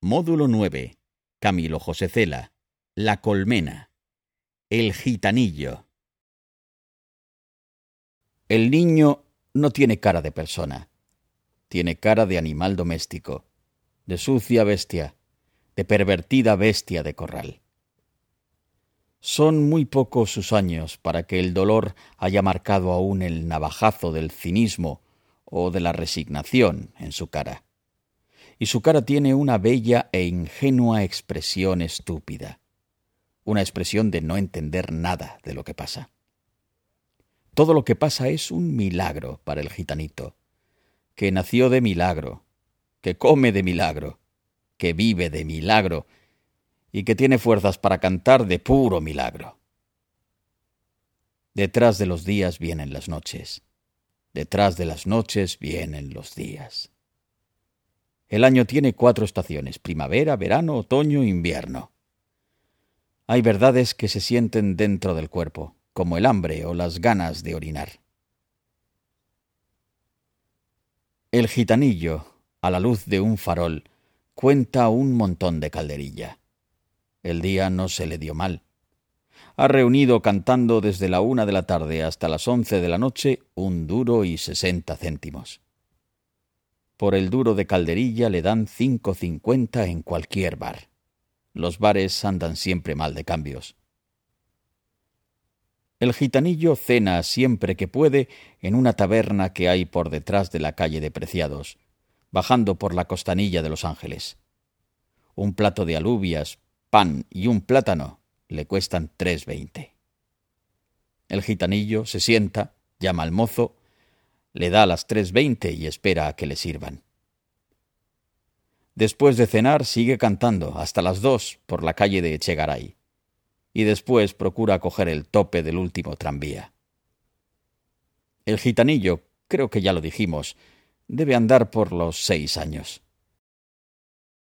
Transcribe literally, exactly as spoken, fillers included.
Módulo nueve. Camilo José Cela. La colmena. El gitanillo. El niño no tiene cara de persona. Tiene cara de animal doméstico, de sucia bestia, de pervertida bestia de corral. Son muy pocos sus años para que el dolor haya marcado aún el navajazo del cinismo o de la resignación en su cara. Y su cara tiene una bella e ingenua expresión estúpida, una expresión de no entender nada de lo que pasa. Todo lo que pasa es un milagro para el gitanito, que nació de milagro, que come de milagro, que vive de milagro y que tiene fuerzas para cantar de puro milagro. Detrás de los días vienen las noches, detrás de las noches vienen los días. El año tiene cuatro estaciones: primavera, verano, otoño, invierno. Hay verdades que se sienten dentro del cuerpo, como el hambre o las ganas de orinar. El gitanillo, a la luz de un farol, cuenta un montón de calderilla. El día no se le dio mal. Ha reunido cantando desde la una de la tarde hasta las once de la noche un duro y sesenta céntimos. Por el duro de calderilla le dan cinco cincuenta en cualquier bar. Los bares andan siempre mal de cambios. El gitanillo cena siempre que puede en una taberna que hay por detrás de la calle de Preciados, bajando por la costanilla de Los Ángeles. Un plato de alubias, pan y un plátano le cuestan tres veinte. El gitanillo se sienta, llama al mozo, le da las tres veinte y espera a que le sirvan. Después de cenar sigue cantando hasta las dos por la calle de Echegaray y después procura coger el tope del último tranvía. El gitanillo, creo que ya lo dijimos, debe andar por los seis años.